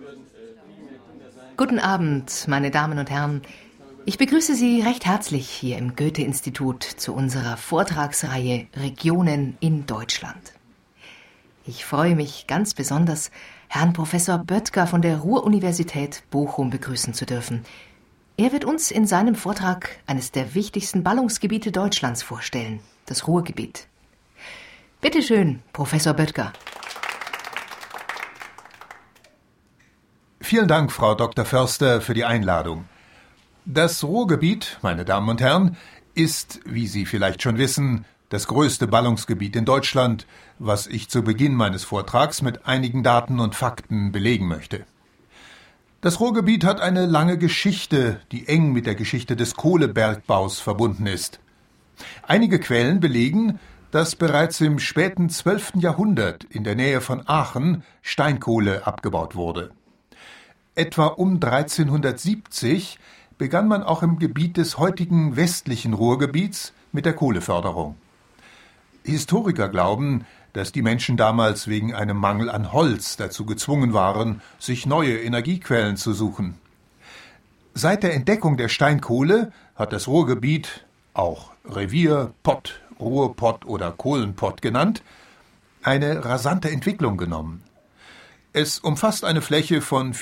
Guten Abend, meine Damen und Herren. Ich begrüße Sie recht herzlich hier im Goethe-Institut zu unserer Vortragsreihe Regionen in Deutschland. Ich freue mich ganz besonders, Herrn Professor Böttger von der Ruhr-Universität Bochum begrüßen zu dürfen. Er wird uns in seinem Vortrag eines der wichtigsten Ballungsgebiete Deutschlands vorstellen, das Ruhrgebiet. Bitte schön, Professor Böttger. Vielen Dank, Frau Dr. Förster, für die Einladung. Das Ruhrgebiet, meine Damen und Herren, ist, wie Sie vielleicht schon wissen, das größte Ballungsgebiet in Deutschland, was ich zu Beginn meines Vortrags mit einigen Daten und Fakten belegen möchte. Das Ruhrgebiet hat eine lange Geschichte, die eng mit der Geschichte des Kohlebergbaus verbunden ist. Einige Quellen belegen, dass bereits im späten 12. Jahrhundert in der Nähe von Aachen Steinkohle abgebaut wurde. Etwa um 1370 begann man auch im Gebiet des heutigen westlichen Ruhrgebiets mit der Kohleförderung. Historiker glauben, dass die Menschen damals wegen einem Mangel an Holz dazu gezwungen waren, sich neue Energiequellen zu suchen. Seit der Entdeckung der Steinkohle hat das Ruhrgebiet, auch Revierpott, Ruhrpott oder Kohlenpott genannt, eine rasante Entwicklung genommen. Es umfasst eine Fläche von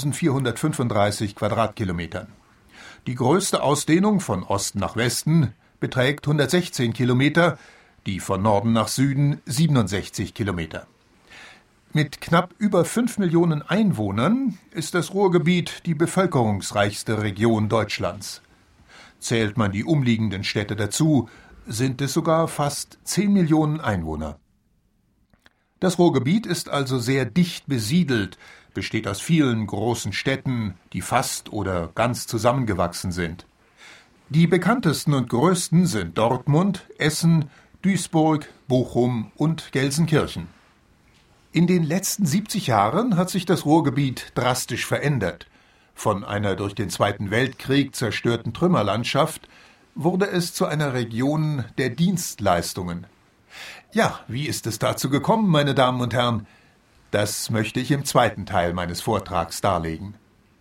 4.435 Quadratkilometern. Die größte Ausdehnung von Osten nach Westen beträgt 116 Kilometer, die von Norden nach Süden 67 Kilometer. Mit knapp über 5 Millionen Einwohnern ist das Ruhrgebiet die bevölkerungsreichste Region Deutschlands. Zählt man die umliegenden Städte dazu, sind es sogar fast 10 Millionen Einwohner. Das Ruhrgebiet ist also sehr dicht besiedelt, besteht aus vielen großen Städten, die fast oder ganz zusammengewachsen sind. Die bekanntesten und größten sind Dortmund, Essen, Duisburg, Bochum und Gelsenkirchen. In den letzten 70 Jahren hat sich das Ruhrgebiet drastisch verändert. Von einer durch den Zweiten Weltkrieg zerstörten Trümmerlandschaft wurde es zu einer Region der Dienstleistungen. Ja, wie ist es dazu gekommen, meine Damen und Herren? Das möchte ich im zweiten Teil meines Vortrags darlegen.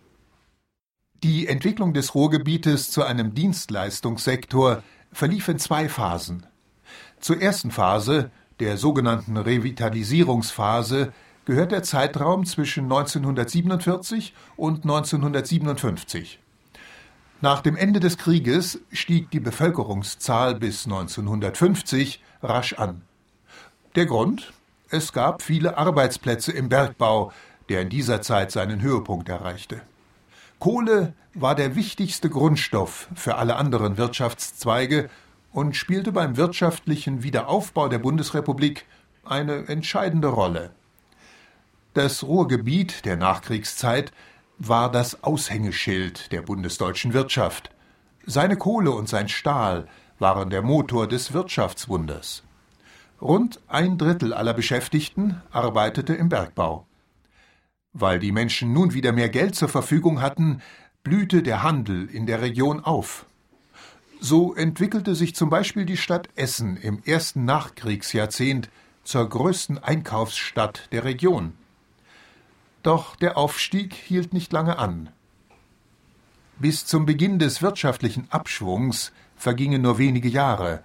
Die Entwicklung des Ruhrgebietes zu einem Dienstleistungssektor verlief in 2 Phasen. Zur ersten Phase, der sogenannten Revitalisierungsphase, gehört der Zeitraum zwischen 1947 und 1957. Nach dem Ende des Krieges stieg die Bevölkerungszahl bis 1950 rasch an. Der Grund? Es gab viele Arbeitsplätze im Bergbau, der in dieser Zeit seinen Höhepunkt erreichte. Kohle war der wichtigste Grundstoff für alle anderen Wirtschaftszweige und spielte beim wirtschaftlichen Wiederaufbau der Bundesrepublik eine entscheidende Rolle. Das Ruhrgebiet der Nachkriegszeit war das Aushängeschild der bundesdeutschen Wirtschaft. Seine Kohle und sein Stahl waren der Motor des Wirtschaftswunders. Rund 1/3 aller Beschäftigten arbeitete im Bergbau. Weil die Menschen nun wieder mehr Geld zur Verfügung hatten, blühte der Handel in der Region auf. So entwickelte sich zum Beispiel die Stadt Essen im ersten Nachkriegsjahrzehnt zur größten Einkaufsstadt der Region. Doch der Aufstieg hielt nicht lange an. Bis zum Beginn des wirtschaftlichen Abschwungs vergingen nur wenige Jahre.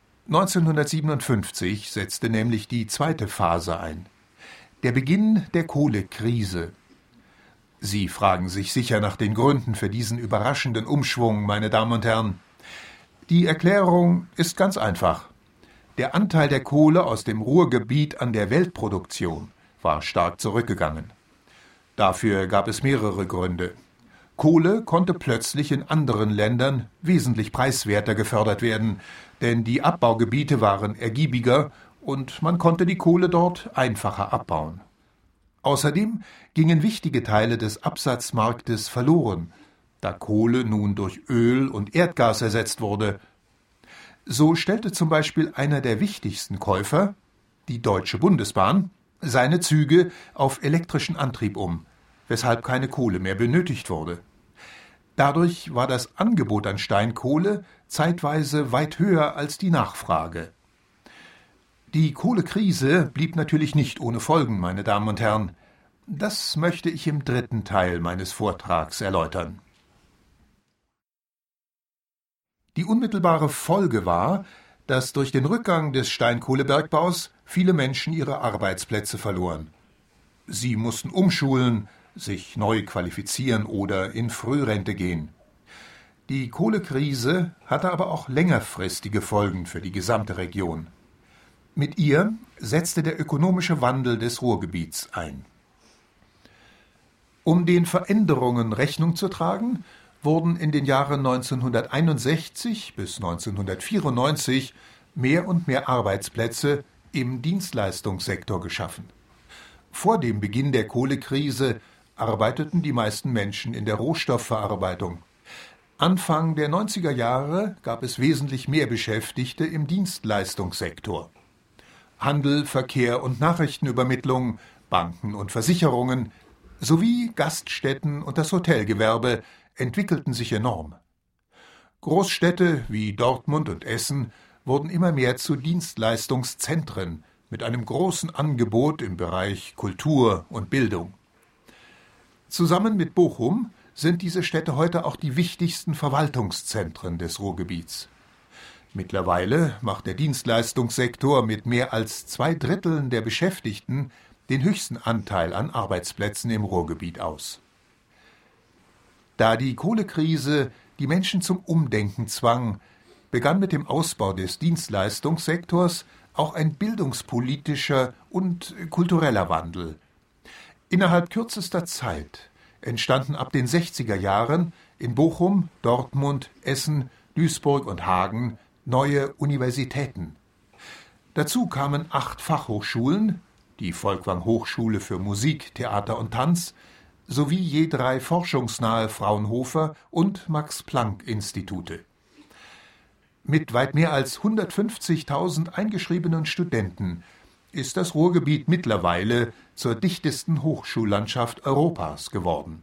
1957 setzte nämlich die zweite Phase ein. Der Beginn der Kohlekrise. Sie fragen sich sicher nach den Gründen für diesen überraschenden Umschwung, meine Damen und Herren. Die Erklärung ist ganz einfach. Der Anteil der Kohle aus dem Ruhrgebiet an der Weltproduktion war stark zurückgegangen. Dafür gab es mehrere Gründe. Kohle konnte plötzlich in anderen Ländern wesentlich preiswerter gefördert werden, denn die Abbaugebiete waren ergiebiger und man konnte die Kohle dort einfacher abbauen. Außerdem gingen wichtige Teile des Absatzmarktes verloren, da Kohle nun durch Öl und Erdgas ersetzt wurde. So stellte zum Beispiel einer der wichtigsten Käufer, die Deutsche Bundesbahn, seine Züge auf elektrischen Antrieb um, weshalb keine Kohle mehr benötigt wurde. Dadurch war das Angebot an Steinkohle zeitweise weit höher als die Nachfrage. Die Kohlekrise blieb natürlich nicht ohne Folgen, meine Damen und Herren. Das möchte ich im dritten Teil meines Vortrags erläutern. Die unmittelbare Folge war, dass durch den Rückgang des Steinkohlebergbaus viele Menschen ihre Arbeitsplätze verloren. Sie mussten umschulen, sich neu qualifizieren oder in Frührente gehen. Die Kohlekrise hatte aber auch längerfristige Folgen für die gesamte Region. Mit ihr setzte der ökonomische Wandel des Ruhrgebiets ein. Um den Veränderungen Rechnung zu tragen, wurden in den Jahren 1961 bis 1994 mehr und mehr Arbeitsplätze im Dienstleistungssektor geschaffen. Vor dem Beginn der Kohlekrise arbeiteten die meisten Menschen in der Rohstoffverarbeitung. Anfang der 90er Jahre gab es wesentlich mehr Beschäftigte im Dienstleistungssektor. Handel, Verkehr und Nachrichtenübermittlung, Banken und Versicherungen sowie Gaststätten und das Hotelgewerbe entwickelten sich enorm. Großstädte wie Dortmund und Essen wurden immer mehr zu Dienstleistungszentren mit einem großen Angebot im Bereich Kultur und Bildung. Zusammen mit Bochum sind diese Städte heute auch die wichtigsten Verwaltungszentren des Ruhrgebiets. Mittlerweile macht der Dienstleistungssektor mit mehr als 2/3 der Beschäftigten den höchsten Anteil an Arbeitsplätzen im Ruhrgebiet aus. Da die Kohlekrise die Menschen zum Umdenken zwang, begann mit dem Ausbau des Dienstleistungssektors auch ein bildungspolitischer und kultureller Wandel. Innerhalb kürzester Zeit entstanden ab den 60er Jahren in Bochum, Dortmund, Essen, Duisburg und Hagen neue Universitäten. Dazu kamen 8 Fachhochschulen, die Folkwang Hochschule für Musik, Theater und Tanz, sowie je 3 forschungsnahe Fraunhofer- und Max-Planck-Institute. Mit weit mehr als 150.000 eingeschriebenen Studenten ist das Ruhrgebiet mittlerweile zur dichtesten Hochschullandschaft Europas geworden.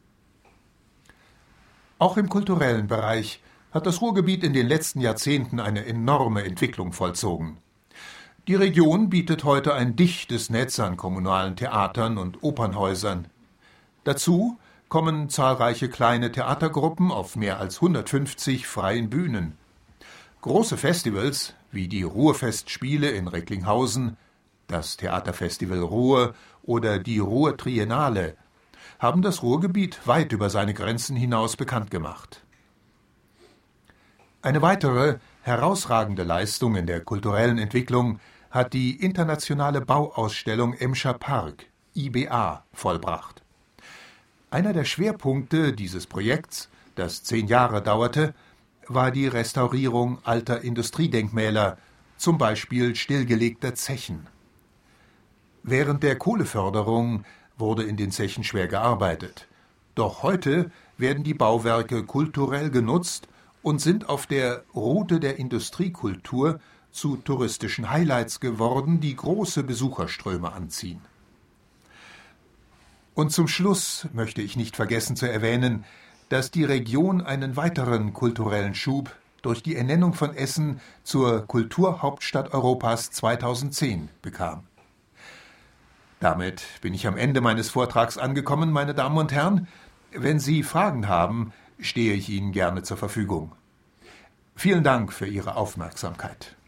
Auch im kulturellen Bereich hat das Ruhrgebiet in den letzten Jahrzehnten eine enorme Entwicklung vollzogen. Die Region bietet heute ein dichtes Netz an kommunalen Theatern und Opernhäusern. Dazu kommen zahlreiche kleine Theatergruppen auf mehr als 150 freien Bühnen. Große Festivals wie die Ruhrfestspiele in Recklinghausen, das Theaterfestival Ruhr oder die Ruhr Triennale haben das Ruhrgebiet weit über seine Grenzen hinaus bekannt gemacht. Eine weitere herausragende Leistung in der kulturellen Entwicklung hat die internationale Bauausstellung Emscher Park, IBA, vollbracht. Einer der Schwerpunkte dieses Projekts, das 10 Jahre dauerte, war die Restaurierung alter Industriedenkmäler, zum Beispiel stillgelegter Zechen. Während der Kohleförderung wurde in den Zechen schwer gearbeitet. Doch heute werden die Bauwerke kulturell genutzt und sind auf der Route der Industriekultur zu touristischen Highlights geworden, die große Besucherströme anziehen. Und zum Schluss möchte ich nicht vergessen zu erwähnen, dass die Region einen weiteren kulturellen Schub durch die Ernennung von Essen zur Kulturhauptstadt Europas 2010 bekam. Damit bin ich am Ende meines Vortrags angekommen, meine Damen und Herren. Wenn Sie Fragen haben, stehe ich Ihnen gerne zur Verfügung. Vielen Dank für Ihre Aufmerksamkeit.